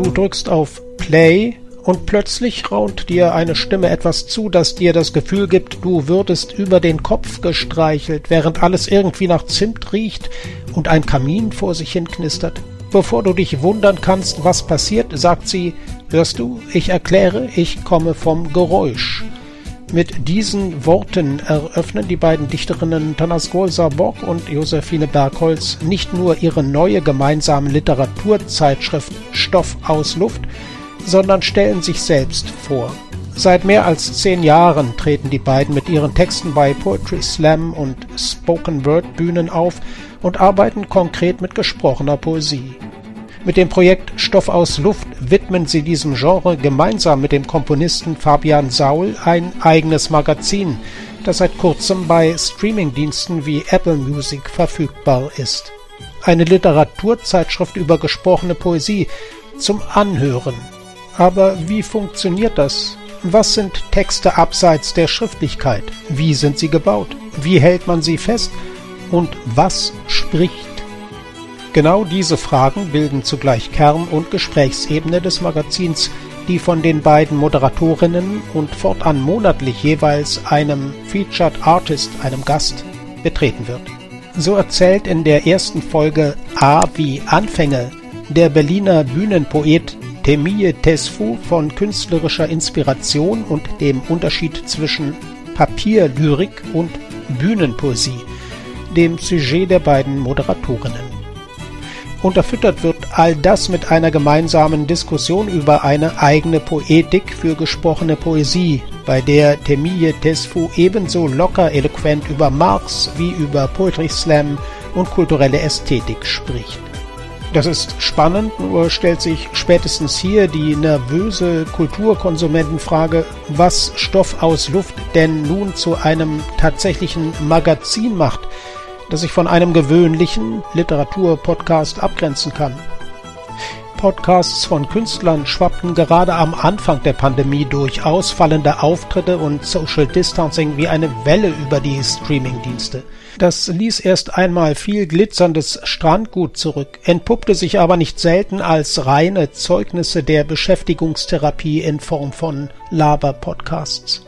Du drückst auf Play und plötzlich raunt dir eine Stimme etwas zu, das dir das Gefühl gibt, du würdest über den Kopf gestreichelt, während alles irgendwie nach Zimt riecht und ein Kamin vor sich hin knistert. Bevor du dich wundern kannst, was passiert, sagt sie: Hörst du, ich erkläre, ich komme vom Geräusch. Mit diesen Worten eröffnen die beiden Dichterinnen Tanasgol Sabok und Josephine Bergholz nicht nur ihre neue gemeinsame Literaturzeitschrift Stoff aus Luft, sondern stellen sich selbst vor. Seit mehr als 10 Jahren treten die beiden mit ihren Texten bei Poetry Slam und Spoken Word Bühnen auf und arbeiten konkret mit gesprochener Poesie. Mit dem Projekt Stoff aus Luft widmen sie diesem Genre gemeinsam mit dem Komponisten Fabian Saul ein eigenes Magazin, das seit kurzem bei Streamingdiensten wie Apple Music verfügbar ist. Eine Literaturzeitschrift über gesprochene Poesie zum Anhören. Aber wie funktioniert das? Was sind Texte abseits der Schriftlichkeit? Wie sind sie gebaut? Wie hält man sie fest? Und was spricht? Genau diese Fragen bilden zugleich Kern- und Gesprächsebene des Magazins, die von den beiden Moderatorinnen und fortan monatlich jeweils einem Featured Artist, einem Gast, betreten wird. So erzählt in der ersten Folge A wie Anfänge der Berliner Bühnenpoet Temiyye Tesfu von künstlerischer Inspiration und dem Unterschied zwischen Papierlyrik und Bühnenpoesie, dem Sujet der beiden Moderatorinnen. Unterfüttert wird all das mit einer gemeinsamen Diskussion über eine eigene Poetik für gesprochene Poesie, bei der Temiyye Tesfu ebenso locker eloquent über Marx wie über Poetry Slam und kulturelle Ästhetik spricht. Das ist spannend, nur stellt sich spätestens hier die nervöse Kulturkonsumentenfrage, was Stoff aus Luft denn nun zu einem tatsächlichen Magazin macht, das sich von einem gewöhnlichen Literaturpodcast abgrenzen kann. Podcasts von Künstlern schwappten gerade am Anfang der Pandemie durch ausfallende Auftritte und Social Distancing wie eine Welle über die Streamingdienste. Das ließ erst einmal viel glitzerndes Strandgut zurück, entpuppte sich aber nicht selten als reine Zeugnisse der Beschäftigungstherapie in Form von Laber-Podcasts.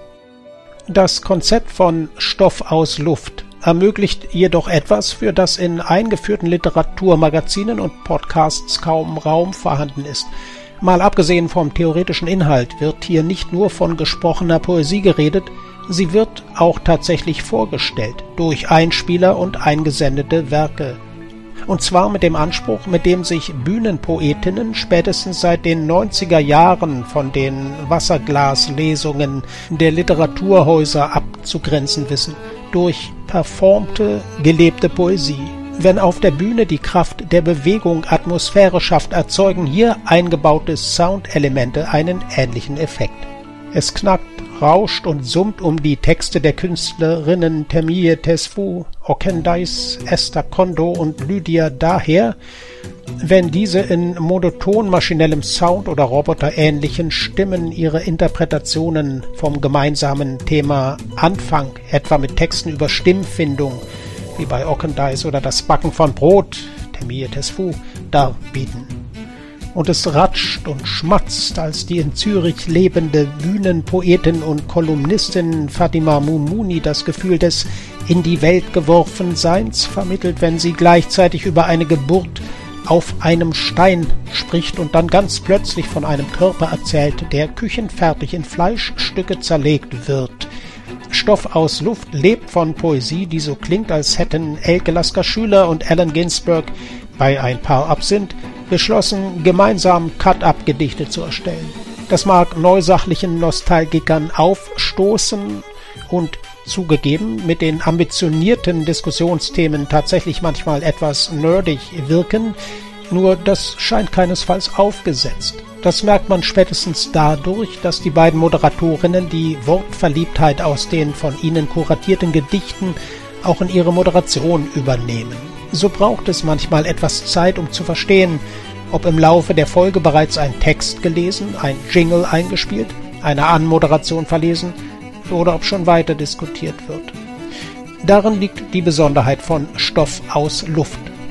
Das Konzept von Stoff aus Luft ermöglicht jedoch etwas, für das in eingeführten Literaturmagazinen und Podcasts kaum Raum vorhanden ist. Mal abgesehen vom theoretischen Inhalt wird hier nicht nur von gesprochener Poesie geredet, sie wird auch tatsächlich vorgestellt durch Einspieler und eingesendete Werke. Und zwar mit dem Anspruch, mit dem sich Bühnenpoetinnen spätestens seit den 90er Jahren von den Wasserglaslesungen der Literaturhäuser abzugrenzen wissen, durch performte, gelebte Poesie. Wenn auf der Bühne die Kraft der Bewegung Atmosphäre schafft, erzeugen hier eingebaute Soundelemente einen ähnlichen Effekt. Es knackt, rauscht und summt um die Texte der Künstlerinnen Temiyye Tesfu, Okendais, Esther Kondo und Lydia Daher, wenn diese in monoton maschinellem Sound oder roboterähnlichen Stimmen ihre Interpretationen vom gemeinsamen Thema Anfang, etwa mit Texten über Stimmfindung, wie bei Okendais, oder das Backen von Brot, Temiyye Tesfu, darbieten. Und es ratscht und schmatzt, als die in Zürich lebende Bühnenpoetin und Kolumnistin Fatima Mumuni das Gefühl des in die Welt geworfen Seins vermittelt, wenn sie gleichzeitig über eine Geburt auf einem Stein spricht und dann ganz plötzlich von einem Körper erzählt, der küchenfertig in Fleischstücke zerlegt wird. Stoff aus Luft lebt von Poesie, die so klingt, als hätten Elke Lasker-Schüler und Allen Ginsberg bei ein paar Absinth beschlossen, gemeinsam Cut-Up-Gedichte zu erstellen. Das mag neusachlichen Nostalgikern aufstoßen und zugegeben mit den ambitionierten Diskussionsthemen tatsächlich manchmal etwas nerdig wirken, nur das scheint keinesfalls aufgesetzt. Das merkt man spätestens dadurch, dass die beiden Moderatorinnen die Wortverliebtheit aus den von ihnen kuratierten Gedichten auch in ihre Moderation übernehmen. So braucht es manchmal etwas Zeit, um zu verstehen, ob im Laufe der Folge bereits ein Text gelesen, ein Jingle eingespielt, eine Anmoderation verlesen oder ob schon weiter diskutiert wird. Darin liegt die Besonderheit von Stoff aus Luft.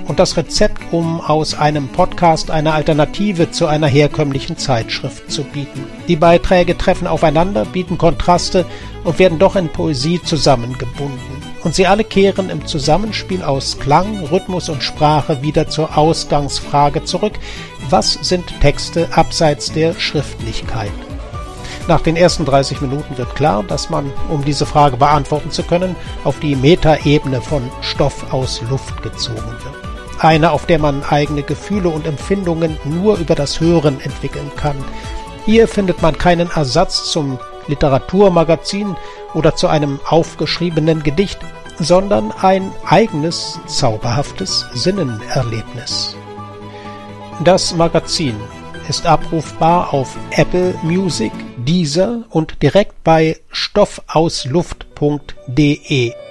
und das Rezept, um aus einem Podcast eine Alternative zu einer herkömmlichen Zeitschrift zu bieten. Die Beiträge treffen aufeinander, bieten Kontraste und werden doch in Poesie zusammengebunden. Und sie alle kehren im Zusammenspiel aus Klang, Rhythmus und Sprache wieder zur Ausgangsfrage zurück: Was sind Texte abseits der Schriftlichkeit? Nach den ersten 30 Minuten wird klar, dass man, um diese Frage beantworten zu können, auf die Metaebene von Stoff aus Luft gezogen wird. Eine, auf der man eigene Gefühle und Empfindungen nur über das Hören entwickeln kann. Hier findet man keinen Ersatz zum Literaturmagazin oder zu einem aufgeschriebenen Gedicht, sondern ein eigenes, zauberhaftes Sinnenerlebnis. Das Magazin ist abrufbar auf Apple Music, Deezer und direkt bei stoffausluft.de.